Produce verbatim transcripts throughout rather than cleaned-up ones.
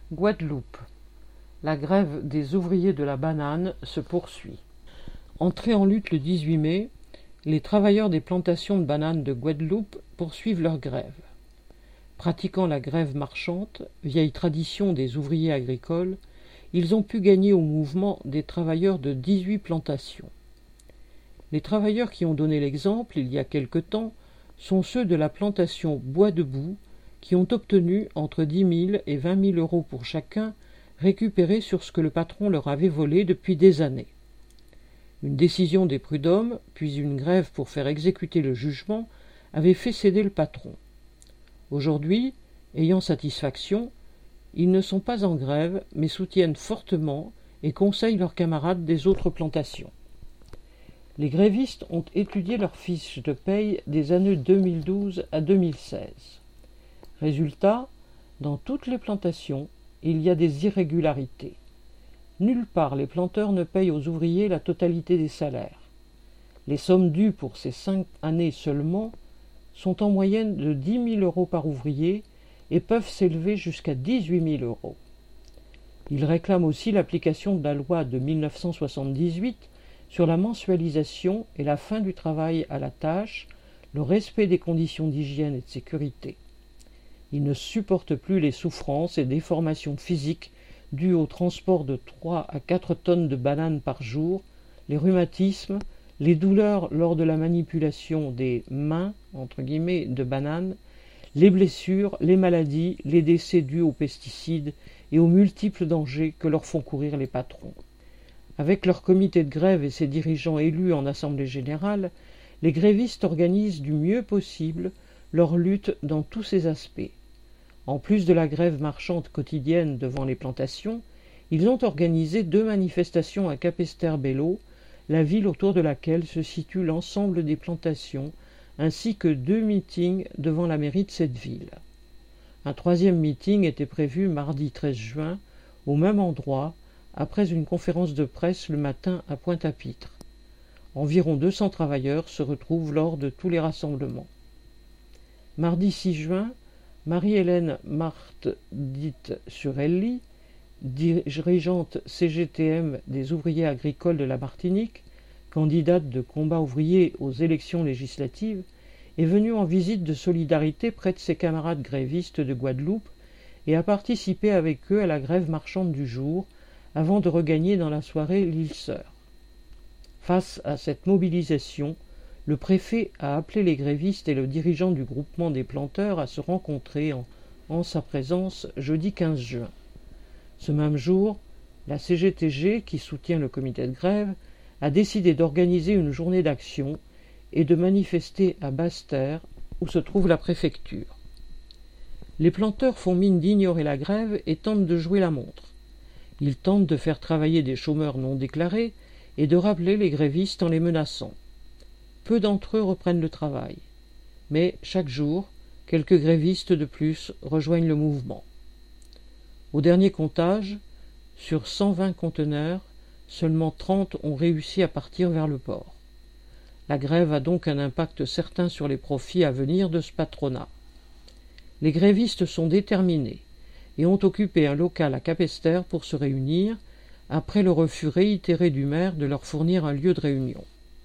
Guadeloupe. La grève des ouvriers de la banane se poursuit. Entrés en lutte le dix-huit mai, les travailleurs des plantations de bananes de Guadeloupe poursuivent leur grève. Pratiquant la grève marchande, vieille tradition des ouvriers agricoles, ils ont pu gagner au mouvement des travailleurs de dix-huit plantations. Les travailleurs qui ont donné l'exemple il y a quelque temps sont ceux de la plantation Bois Debout, qui ont obtenu entre dix mille et vingt mille euros pour chacun, récupérés sur ce que le patron leur avait volé depuis des années. Une décision des prud'hommes, puis une grève pour faire exécuter le jugement, avaient fait céder le patron. Aujourd'hui, ayant satisfaction, ils ne sont pas en grève, mais soutiennent fortement et conseillent leurs camarades des autres plantations. Les grévistes ont étudié leurs fiches de paye des années deux mille douze à deux mille seize. Résultat, dans toutes les plantations, il y a des irrégularités. Nulle part les planteurs ne payent aux ouvriers la totalité des salaires. Les sommes dues pour ces cinq années seulement sont en moyenne de dix mille euros par ouvrier et peuvent s'élever jusqu'à dix-huit mille euros. Ils réclament aussi l'application de la loi de mille neuf cent soixante-dix-huit sur la mensualisation et la fin du travail à la tâche, le respect des conditions d'hygiène et de sécurité. Ils ne supportent plus les souffrances et déformations physiques dues au transport de trois à quatre tonnes de bananes par jour, les rhumatismes, les douleurs lors de la manipulation des mains entre guillemets de bananes, les blessures, les maladies, les décès dus aux pesticides et aux multiples dangers que leur font courir les patrons. Avec leur comité de grève et ses dirigeants élus en assemblée générale, les grévistes organisent du mieux possible leur lutte dans tous ses aspects. En plus de la grève marchande quotidienne devant les plantations, ils ont organisé deux manifestations à Capesterre-Belle-Eau, la ville autour de laquelle se situe l'ensemble des plantations, ainsi que deux meetings devant la mairie de cette ville. Un troisième meeting était prévu mardi treize juin, au même endroit, après une conférence de presse le matin à Pointe-à-Pitre. Environ deux cents travailleurs se retrouvent lors de tous les rassemblements. Mardi six juin, Marie-Hélène Marthe, dite Surelli, dirigeante C G T M des ouvriers agricoles de la Martinique, candidate de combat ouvrier aux élections législatives, est venue en visite de solidarité près de ses camarades grévistes de Guadeloupe et a participé avec eux à la grève marchande du jour, avant de regagner dans la soirée l'île Sœur. Face à cette mobilisation, le préfet a appelé les grévistes et le dirigeant du groupement des planteurs à se rencontrer en, en sa présence jeudi quinze juin. Ce même jour, la C G T G, qui soutient le comité de grève, a décidé d'organiser une journée d'action et de manifester à Basse-Terre, où se trouve la préfecture. Les planteurs font mine d'ignorer la grève et tentent de jouer la montre. Ils tentent de faire travailler des chômeurs non déclarés et de rappeler les grévistes en les menaçant. Peu d'entre eux reprennent le travail. Mais chaque jour, quelques grévistes de plus rejoignent le mouvement. Au dernier comptage, sur cent vingt conteneurs, seulement trente ont réussi à partir vers le port. La grève a donc un impact certain sur les profits à venir de ce patronat. Les grévistes sont déterminés et ont occupé un local à Capesterre pour se réunir, après le refus réitéré du maire de leur fournir un lieu de réunion.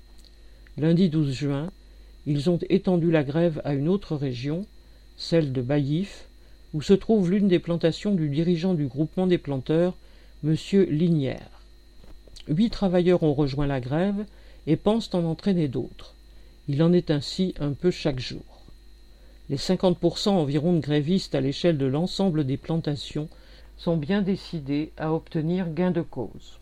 Lundi douze juin, ils ont étendu la grève à une autre région, celle de Baillif, où se trouve l'une des plantations du dirigeant du groupement des planteurs, M. Lignière. Huit travailleurs ont rejoint la grève et pensent en entraîner d'autres. Il en est ainsi un peu chaque jour. Les cinquante pour cent environ de grévistes à l'échelle de l'ensemble des plantations sont bien décidés à obtenir gain de cause.